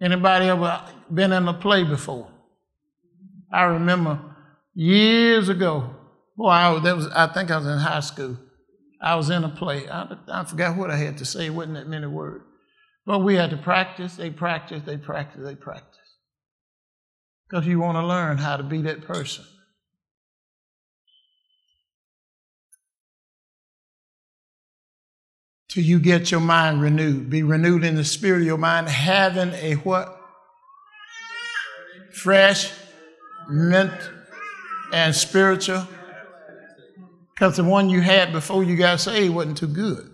Anybody ever been in a play before? I remember years ago, I think I was in high school. I was in a play. I forgot what I had to say. It wasn't that many words. But we had to practice. They practice. Because you want to learn how to be that person. Till you get your mind renewed. Be renewed in the spirit of your mind, having a what? Fresh, mental, and spiritual. Because the one you had before you got saved wasn't too good.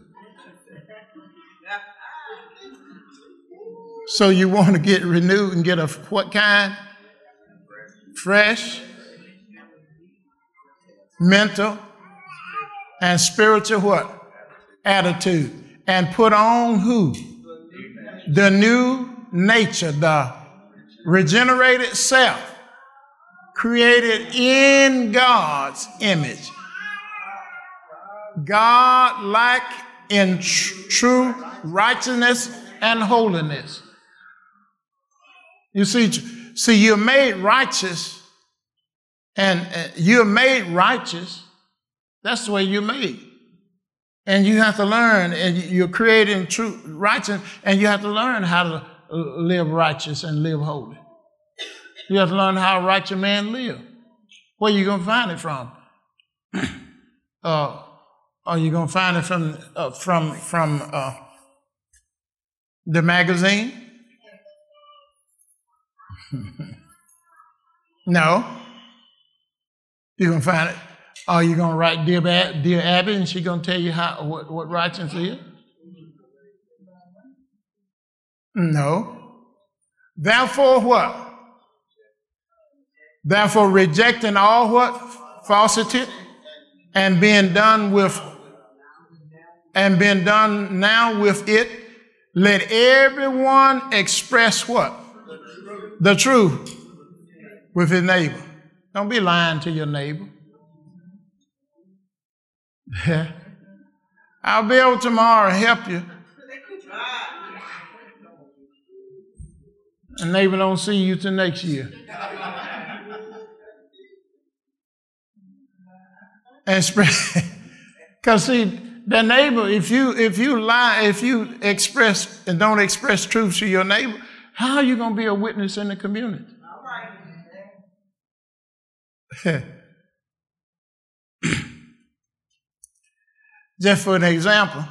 So you want to get renewed and get a what kind? Fresh, mental, and spiritual what? Attitude. And put on who? The new nature, the regenerated self, created in God's image. God like in true righteousness and holiness. You see, you're made righteous, and you're made righteous. That's the way you're made. And you have to learn, and you're created in true righteousness, and you have to learn how to live righteous and live holy. You have to learn how a righteous man live. Where are you going to find it from? Are you going to find it from the magazine? No. You're going to find it. Are you going to write Dear Abby, and she's going to tell you what righteousness is? No. Therefore what? Therefore rejecting all what? Falsity, and being done now with it, let everyone express what? The truth with his neighbor. Don't be lying to your neighbor. I'll be able tomorrow to help you. And neighbor don't see you till next year. And because see, that neighbor, if you lie, if you express and don't express truth to your neighbor, how are you going to be a witness in the community? All right. Just for an example,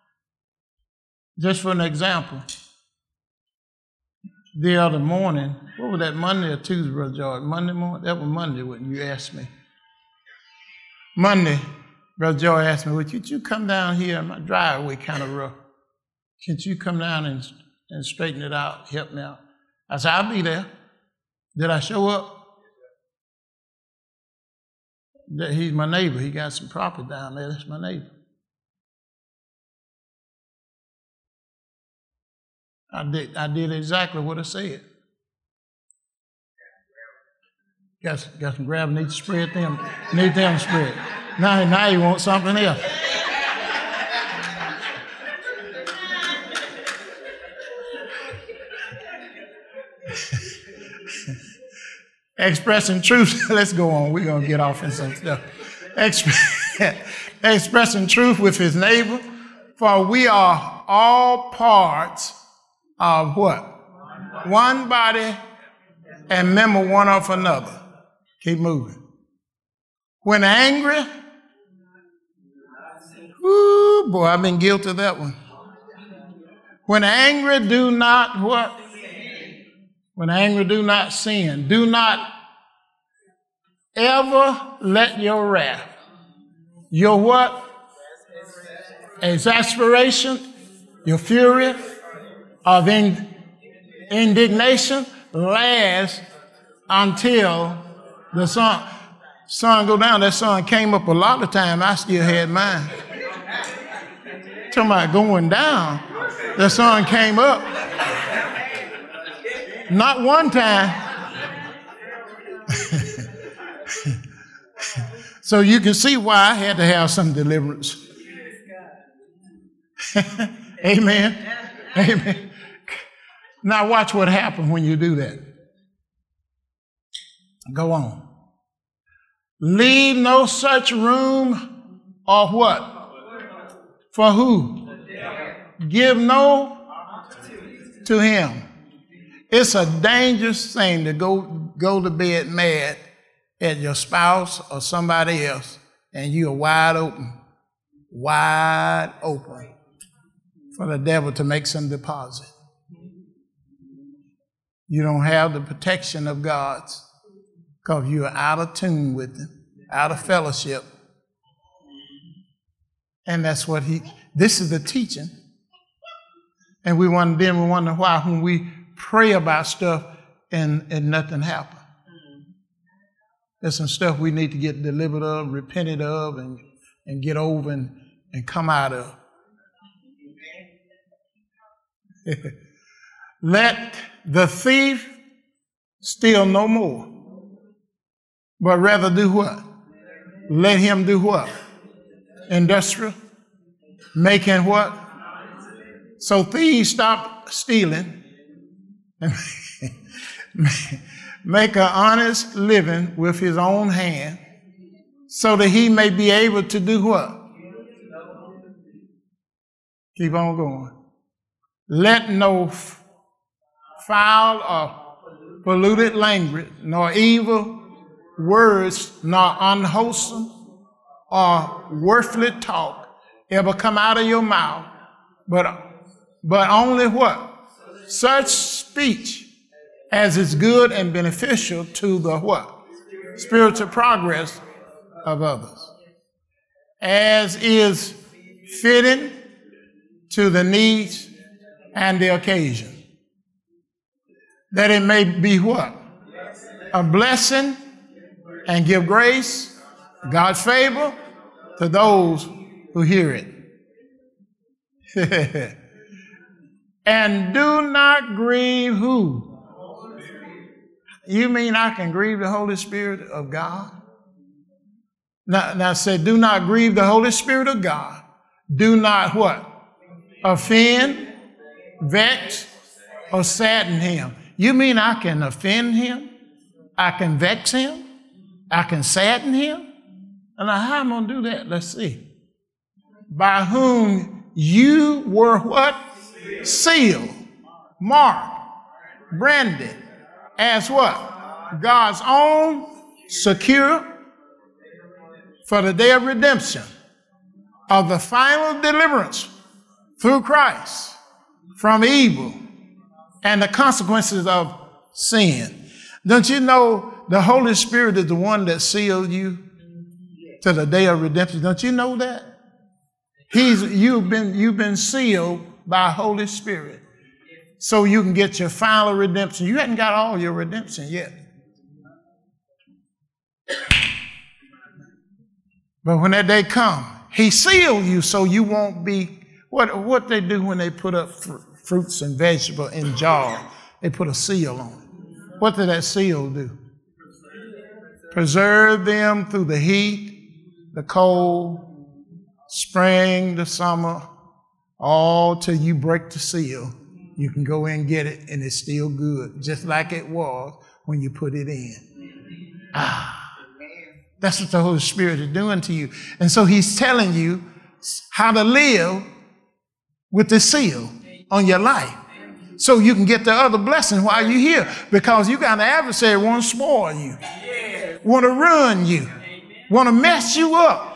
the other morning, what was that, Monday or Tuesday, Brother George? Monday morning? That was Monday when you asked me. Monday, Brother George asked me, would you come down here? My driveway kind of rough. Can't you come down and straighten it out, help me out? I said, I'll be there. Did I show up? He's my neighbor. He got some property down there. That's my neighbor. I did exactly what I said. Got some grab, need to spread them. Need them spread. Now you want something else. Expressing truth. Let's go on. We're going to get off in some stuff. Expressing truth with his neighbor. For we are all parts of what? One body and member one of another. Keep moving. When angry, ooh, boy, I've been guilty of that one. When angry, do not what? When angry, do not sin. Do not ever let your wrath, your what? Exasperation, your fury of indignation last until the sun go down. That sun came up a lot of time. I still had mine. Talking about going down. The sun came up. Not one time. So you can see why I had to have some deliverance. Amen. Amen. Now watch what happens when you do that. Go on. Leave no such room or what? For who? Give no to him. It's a dangerous thing to go to bed mad at your spouse or somebody else, and you are wide open for the devil to make some deposit. You don't have the protection of God's because you are out of tune with him, out of fellowship. And that's what this is the teaching. And we wonder why when we pray about stuff and nothing happens. There's some stuff we need to get delivered of, repented of, and get over and come out of. Let the thief steal no more, but rather do what? Let him do what? Industrial. Making what? So thieves stop stealing and make an honest living with his own hand so that he may be able to do what? Keep on going. Let no foul or polluted language, nor evil words, nor unwholesome or worthless talk ever come out of your mouth, but only what? Such speech as is good and beneficial to the what? Spiritual progress of others. As is fitting to the needs and the occasion. That it may be what? A blessing and give grace, God's favor to those who hear it. And do not grieve who? You mean I can grieve the Holy Spirit of God? Now I said, do not grieve the Holy Spirit of God. Do not what? Offend, vex, or sadden him. You mean I can offend him? I can vex him? I can sadden him? And now how am I going to do that? Let's see. By whom you were what? Sealed, marked, branded as what? God's own, secure for the day of redemption, of the final deliverance through Christ from evil and the consequences of sin. Don't you know the Holy Spirit is the one that sealed you to the day of redemption? Don't you know that? You've been sealed by Holy Spirit so you can get your final redemption. You hadn't got all your redemption yet. But when that day comes, he sealed you so you won't be, what they do when they put up fruits and vegetables in jars, they put a seal on it. What did that seal do? Preserve them through the heat, the cold, spring, the summer, all till you break the seal. You can go in and get it, and it's still good, just like it was when you put it in. That's what the Holy Spirit is doing to you. And so he's telling you how to live with the seal on your life so you can get the other blessing while you're here, because you got an adversary want to spoil you, want to ruin you, want to mess you up.